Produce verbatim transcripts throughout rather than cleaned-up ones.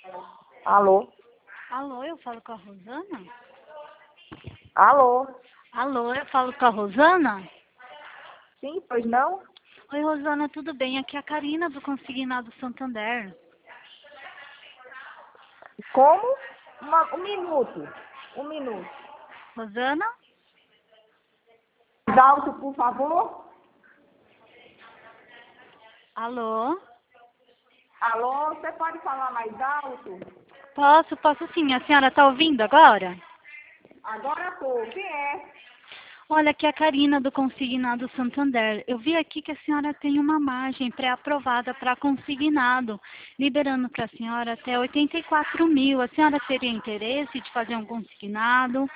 Alô? Alô, eu falo com a Rosana? Alô? Alô, eu falo com a Rosana? Sim, pois não? Oi, Rosana, tudo bem? Aqui é a Karina do Consignado Santander. Como? Uma- um minuto. Um minuto. Rosana? Mais alto, por favor. Alô? Alô, você pode falar mais alto? Posso, posso sim. A senhora está ouvindo agora? Agora tô. Quem é? Olha, aqui é a Karina do Consignado Santander. Eu vi aqui que a senhora tem uma margem pré-aprovada para consignado, liberando para a senhora até oitenta e quatro mil. A senhora teria interesse de fazer um consignado?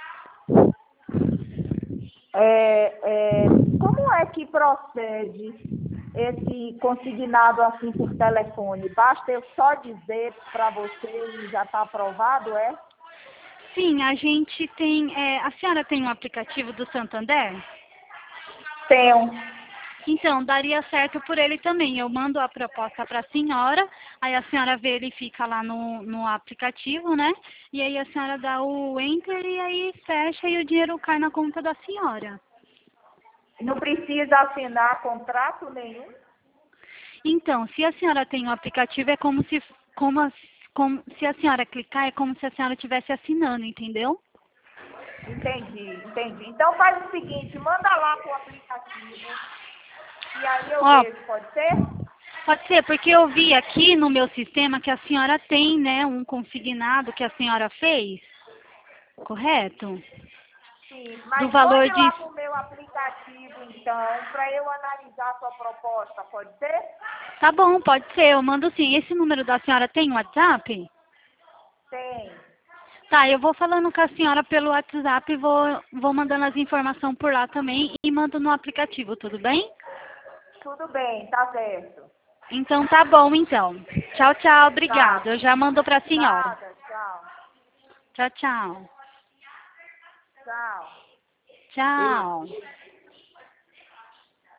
É, é, como é que procede esse consignado assim por telefone? Basta eu só dizer para você e já está aprovado, é? Sim, a gente tem. É, a senhora tem um aplicativo do Santander? Tenho. Então, daria certo por ele também. Eu mando a proposta para a senhora, aí a senhora verifica lá no, no aplicativo, né? E aí a senhora dá o enter e aí fecha e o dinheiro cai na conta da senhora. Não precisa assinar contrato nenhum? Então, se a senhora tem o aplicativo, é como se, como, a- como, se a senhora clicar, é como se a senhora estivesse assinando, entendeu? Entendi, entendi. Então faz o seguinte, manda lá com o aplicativo e aí eu Ó, vejo, pode ser? pode ser, porque eu vi aqui no meu sistema que a senhora tem, né, um consignado que a senhora fez, correto? Sim, Do mas valor mande de... lá pro meu aplicativo então, para eu analisar a sua proposta, pode ser? Tá bom, pode ser, eu mando sim. Esse número da senhora tem WhatsApp? Tem. Tá, eu vou falando com a senhora pelo WhatsApp e vou, vou mandando as informações por lá também e mando no aplicativo, tudo bem? Tudo bem, tá certo. Então tá bom, então. Tchau, tchau, Tá, obrigada. Eu já mando pra senhora. nada, tchau. Tchau, tchau. Tchau. Tchau.